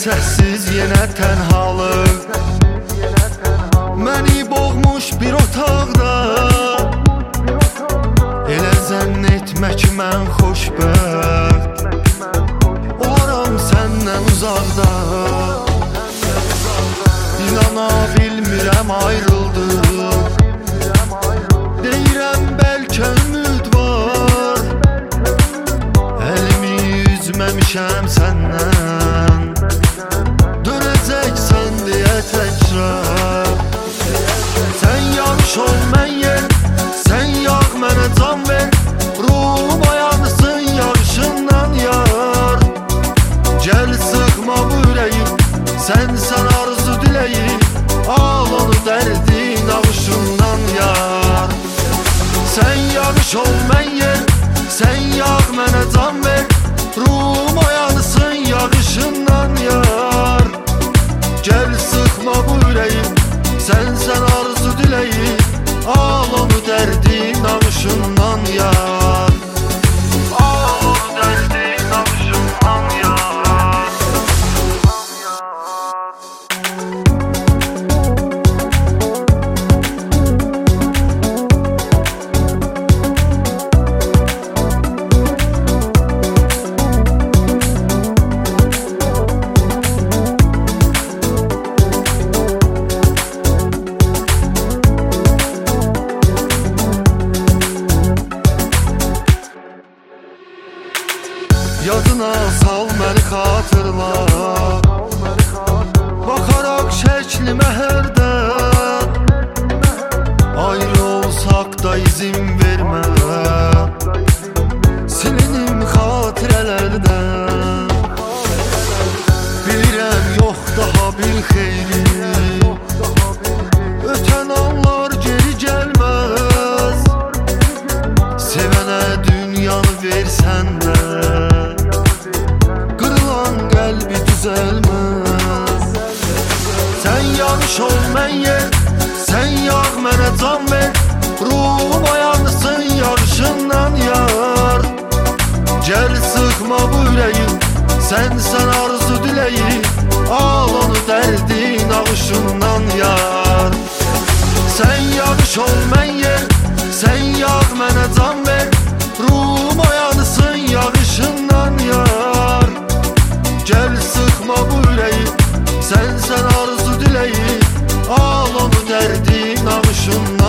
Sessiz yenə tənhalıq məni boğmuş bir otaqda. Elə zənn etmə ki mən xoşbəxt olaram səndən uzaqda. İnana bilmirəm ayrıldıq, deyirəm bəlkə ümid var. Əlimi üzməmişəm səndən, dönəcəksən deyə təkrar. Sən yağış ol mən yer, sən yağ mənə can ver. Ruhum oyansın yağışından yar. Gəl sıxma bu ürəyi, sənsən arzu diləyi. Al onu dərdin avuşundan yar. Sən yağış ol mən yer, sən yağ mənə can ver. Ruhum oyansın yağışından yar. Gəl sıxma bu ürəyi, sənsən arzu diləyi. Al onu dərdin avuşundan yar. Al onu dərdin avuşundan yar. Yadına sal məni xatırla, baxaraq şəklimə hərdən. Ayrı olsaq da izin vermə, silinim xatirələrdən. Bilirəm yox daha bir xeyri, ötən anlar geri gəlməz. Sevənə dünyanı versən də qəlbi düzəlməz. Sən yağış ol mən yer, sən yağ mənə can ver. Ruhum oyansın yağışından yar. Gəl sıxma bu ürəyi, sənsən arzu diləyi. Al onu dərdin avuşundan yar. Sən yağış ol mən yer, sən yağ mənə can ver. Ruhum oyansın yağışından yar. Gəl sıxma bu ürəyi, sənsən arzu diləyi. Al onu dərdin avuşundan